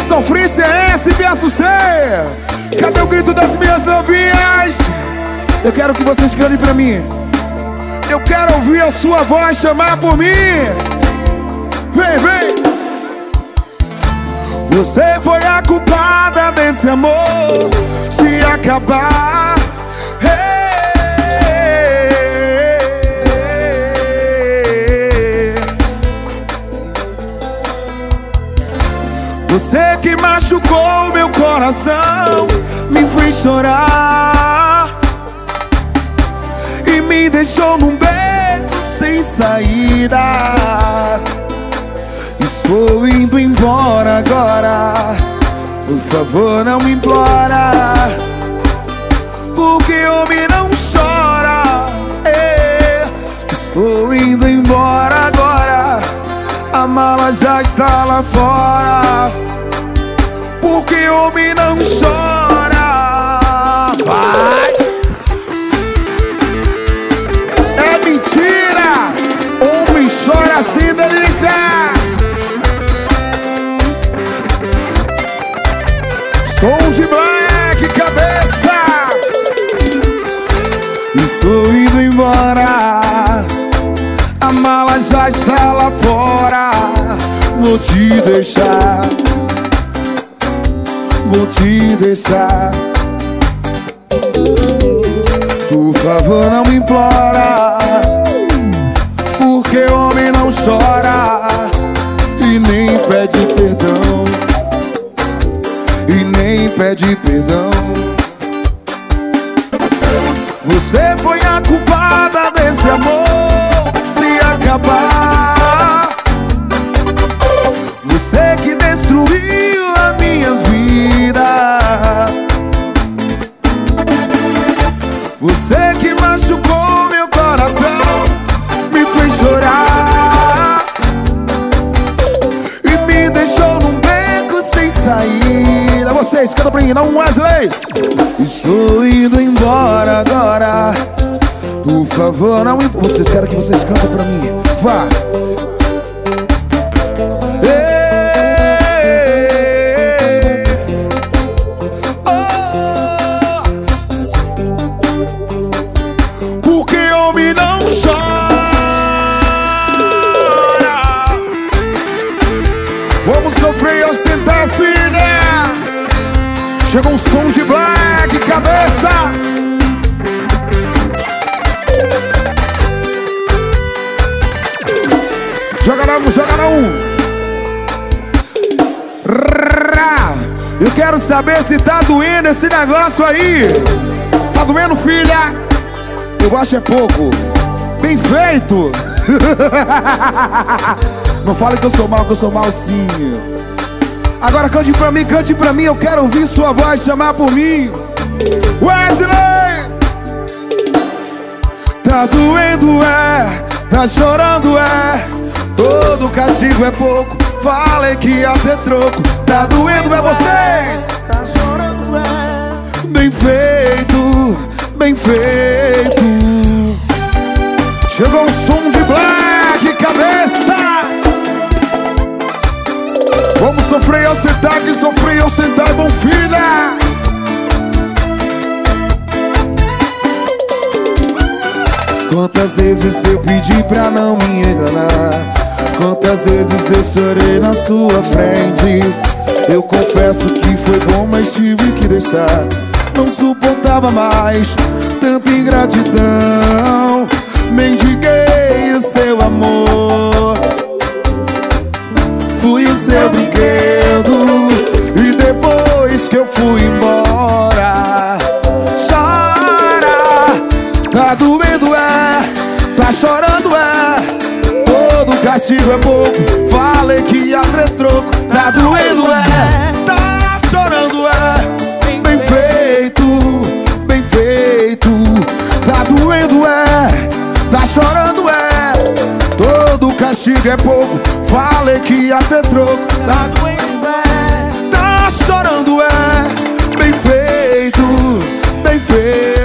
sofrência é essa, verso C? Cadê o grito das minhas novinhas? Eu quero que vocês cantem pra mim. Eu quero ouvir a sua voz chamar por mim. Vem, vem. Você foi a culpada desse amor se acabar. Você que machucou meu coração, me fez chorar e me deixou num beco sem saída. Estou indo embora agora, por favor não me implora, porque homem não chora. Estou indo embora agora, a mala já está lá fora, porque homem não chora. Vai! É mentira! Homem chora assim, delícia! Som de Black, cabeça! Estou indo embora, a mala já está lá fora. Vou te deixar, vou te deixar. Por favor não me implora, porque homem não chora e nem pede perdão, e nem pede perdão. Você foi a culpada desse amor se acabar. Você que destruiu a minha vida, você que machucou meu coração, me fez chorar e me deixou num beco sem saída. Vocês cantam pra mim, não, Wesley. Estou indo embora agora, por favor não me... Vocês querem que vocês cantem pra mim? Vá. Porque homem não chora. Vamos sofrer e ostentar, filha. Chegou um som de Black, cabeça. Joga na um, joga na um. Eu quero saber se tá doendo esse negócio aí. Tá doendo, filha? Eu acho é pouco. Bem feito. Não fale que eu sou mal sim. Agora cante pra mim, eu quero ouvir sua voz chamar por mim. Wesley! Tá doendo, tá chorando, todo castigo é pouco, falei que ia ter troco. Tá doendo, vocês? Tá chorando, bem feito, bem feito. Chegou o som de Black, cabeça. Vamos sofrer e ostentar, que sofrer e ostentar é bom, filha. Quantas vezes eu pedi pra não me enganar, quantas vezes eu chorei na sua frente. Eu confesso que foi bom, mas tive que deixar. Não suportava mais tanta ingratidão. Mendiguei o seu amor, fui o seu brinquedo, e depois que eu fui embora, chora. Tá doendo, tá chorando, todo castigo é pouco, falei que ia ter troco. Tá doendo, tá chorando, bem feito, bem feito. Tá doendo, tá chorando, todo castigo é pouco, falei que ia ter troco. Tá doendo, tá chorando, bem feito, bem feito.